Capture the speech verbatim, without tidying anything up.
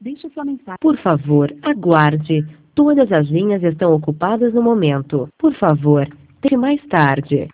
Deixe sua mensagem. Por favor, aguarde. Todas as linhas estão ocupadas no momento. Por favor, tente mais tarde.